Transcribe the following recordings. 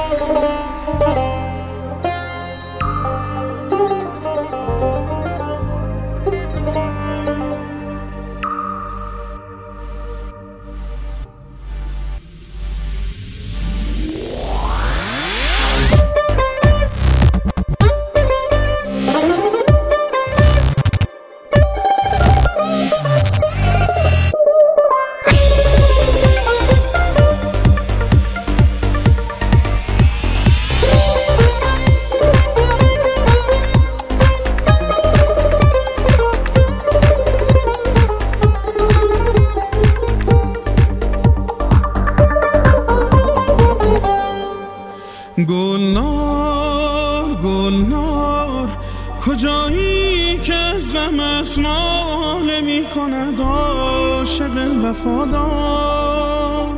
گلنار گلنار کجایی که از غمت ناله می کند عاشق وفادار.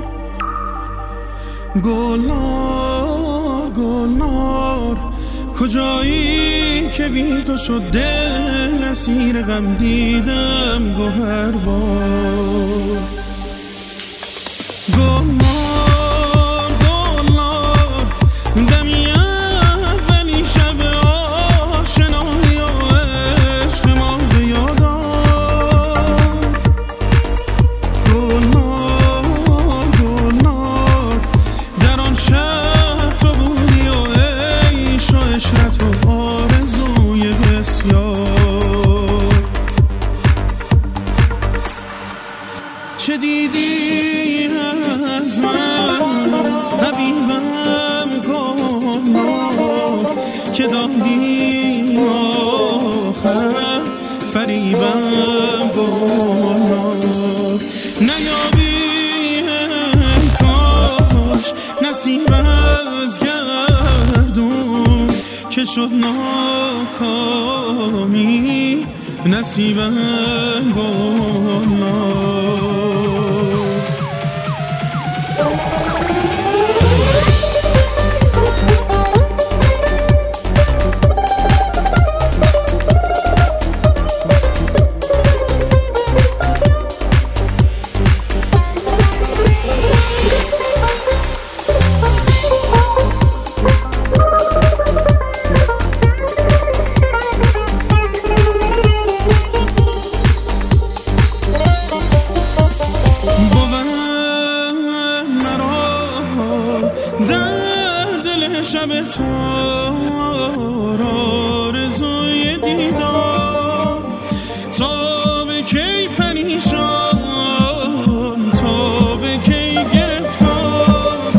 گلنار گلنار کجایی که بی تو شد دل اسیر غم دیدم گوهر بار. گلنار گلنار دمی اولی شب آشنایی و عشق ما به یاد آر. گلنار گلنار در آن شب تو بودی و عیش و عشرت و آرزوی بسیار. چه دیدی از من حبیبم گلنار که دادی آخر فریبم گلنار. نیابی کاش نصیب از گردون که شد ناکامی نصیبم گلنار. در دل شب تار آرزوی دیدار تا به کی پریشان تا به کی گرفتار.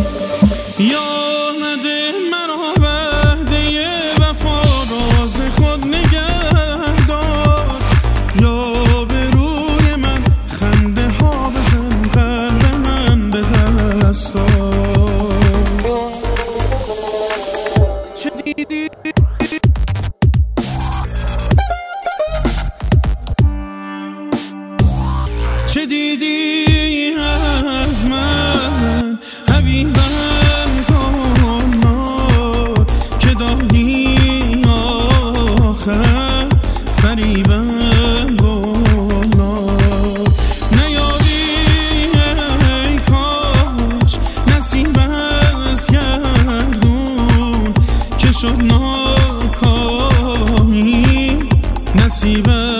یاد مرا وعده وفا راز خود نگه دار. یا به روی من خنده ها بزن قلب من به دست آر. چه دیدی از من حبیبم گلنار که دادی آخر فریبم گلنار. نیابی ای کاش نصیب از گردون که شد ناکامی نصیبم